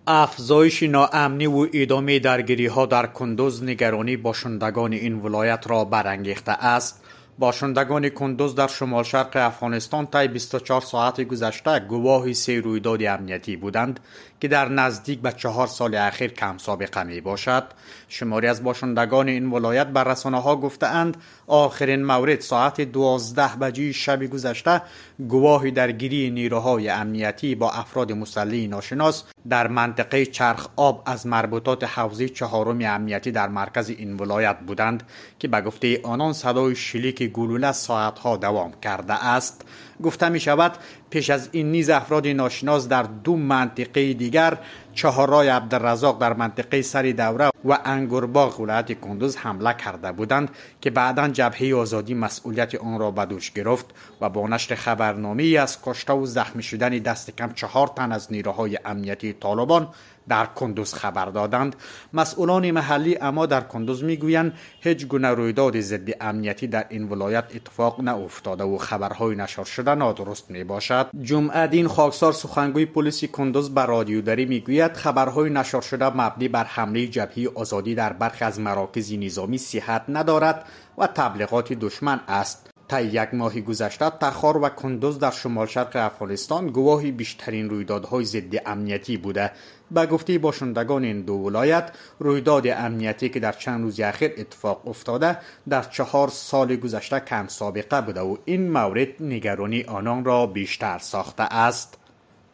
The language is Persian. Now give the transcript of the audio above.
افزایش ناامنی و ادامه درگیری‌ها در کندوز نگرانی باشندگان این ولایت را برانگیخته است. باشندگان کندوز در شمال شرق افغانستان طی 24 ساعت گذشته گواه 3 رویداد امنیتی بودند که در نزدیک به 4 سال اخیر کم سابقه می باشد. شماری از باشندگان این ولایت بر رسانه‌ها گفته‌اند آخرین مورد ساعت 12 بجه شب گذشته گواه درگیری نیروهای امنیتی با افراد مسلح ناشناس در منطقه چرخ آب از مربوطات حوزه 4 امنیتی در مرکز این ولایت بودند که به گفته آنان صدای شلیک گلوله ساعتها دوام کرده است. گفته می شود پیش از این نیز افراد ناشناس در 2 منطقه دیگر چهارراه عبدالرزاق در منطقه سر دوره و انگورباغ ولایت کندوز حمله کرده بودند که بعداً جبهه آزادی مسئولیت آن را به دوش گرفت و با نشر خبرنامه‌ای از کشته و زخمی شدن دست کم 4 تن از نیروهای امنیتی طالبان در کندوز خبر دادند. مسئولان محلی اما در کندوز میگویند هیچ گونه رویداد ضد امنیتی در این ولایت اتفاق نیفتاده و خبرهای نشر شده نادرست می باشد. جمعه دین خاکسار سخنگوی پلیس کندوز به رادیو دری میگوید خبرهای نشر شده مبنی بر حمله جبهه آزادی در برخی از مراکز نظامی صحت ندارد و تبلیغات دشمن است. تا 1 ماه گذشته تخار و کندوز در شمال شرق افغانستان گواهی بیشترین رویدادهای ضد امنیتی بوده. به گفته باشندگان این 2 ولایت رویداد امنیتی که در چند روز اخیر اتفاق افتاده در 4 سال گذشته کم سابقه بوده و این مورد نگرانی آنان را بیشتر ساخته است.